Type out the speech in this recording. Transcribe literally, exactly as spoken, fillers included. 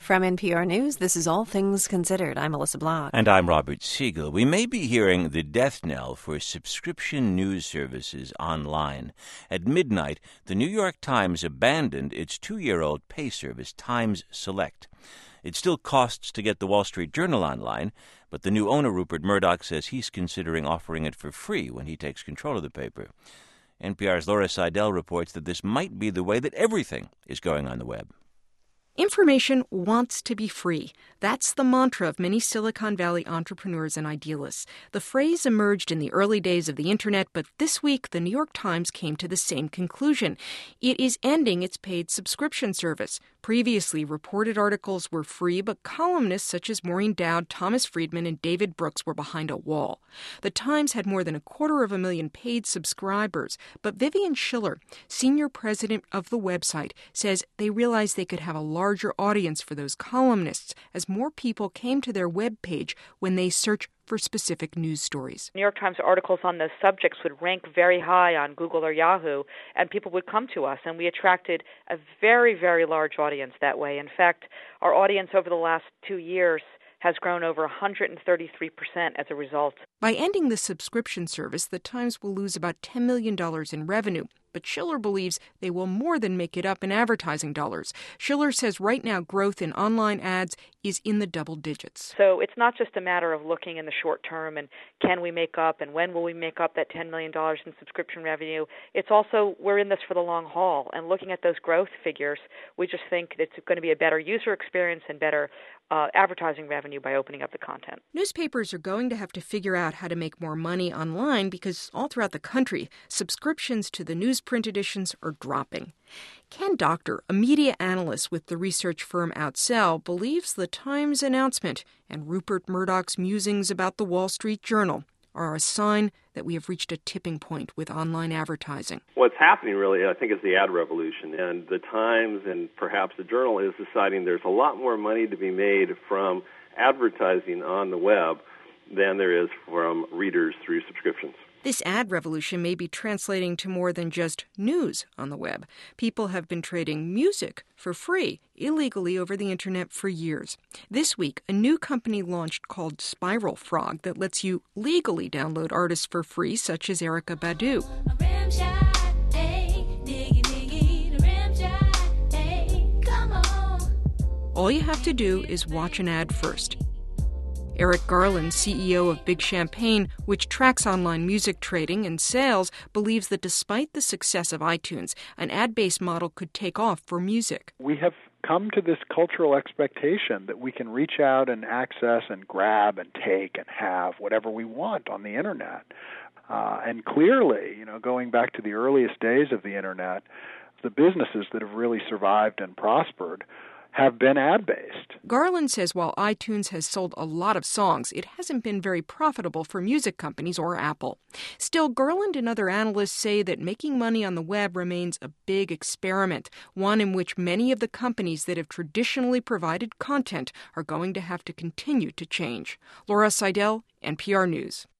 From N P R News, this is All Things Considered. I'm Melissa Block. And I'm Robert Siegel. We may be hearing the death knell for subscription news services online. At midnight, the New York Times abandoned its two-year-old pay service, Times Select. It still costs to get the Wall Street Journal online, but the new owner, Rupert Murdoch, says he's considering offering it for free when he takes control of the paper. N P R's Laura Seidel reports that this might be the way that everything is going on the web. Information wants to be free. That's the mantra of many Silicon Valley entrepreneurs and idealists. The phrase emerged in the early days of the Internet, but this week the New York Times came to the same conclusion. It is ending its paid subscription service. Previously, reported articles were free, but columnists such as Maureen Dowd, Thomas Friedman, and David Brooks were behind a wall. The Times had more than a quarter of a million paid subscribers, but Vivian Schiller, senior president of the website, says they realized they could have a larger audience for those columnists as more people came to their web page when they search for specific news stories. New York Times articles on those subjects would rank very high on Google or Yahoo, and people would come to us, and we attracted a very, very large audience that way. In fact, our audience over the last two years has grown over one hundred thirty-three percent as a result. By ending the subscription service, the Times will lose about ten million dollars in revenue. But Schiller believes they will more than make it up in advertising dollars. Schiller says right now growth in online ads is in the double digits. So it's not just a matter of looking in the short term and can we make up and when will we make up that ten million dollars in subscription revenue. It's also we're in this for the long haul. And looking at those growth figures, we just think it's going to be a better user experience and better uh, advertising revenue by opening up the content. Newspapers are going to have to figure out how to make more money online because all throughout the country, subscriptions to the news print editions are dropping. Ken Doctor, a media analyst with the research firm Outsell, believes the Times announcement and Rupert Murdoch's musings about the Wall Street Journal are a sign that we have reached a tipping point with online advertising. What's happening really, I think, is the ad revolution, and the Times and perhaps the Journal is deciding there's a lot more money to be made from advertising on the web than there is from readers through subscriptions. This ad revolution may be translating to more than just news on the web. People have been trading music for free, illegally over the Internet for years. This week, a new company launched called Spiral Frog that lets you legally download artists for free, such as Erykah Badu. All you have to do is watch an ad first. Eric Garland, C E O of Big Champagne, which tracks online music trading and sales, believes that despite the success of iTunes, an ad-based model could take off for music. We have come to this cultural expectation that we can reach out and access and grab and take and have whatever we want on the Internet. Uh, and clearly, you know, going back to the earliest days of the Internet, the businesses that have really survived and prospered have been ad-based. Garland says while iTunes has sold a lot of songs, it hasn't been very profitable for music companies or Apple. Still, Garland and other analysts say that making money on the web remains a big experiment, one in which many of the companies that have traditionally provided content are going to have to continue to change. Laura Seidel, N P R News.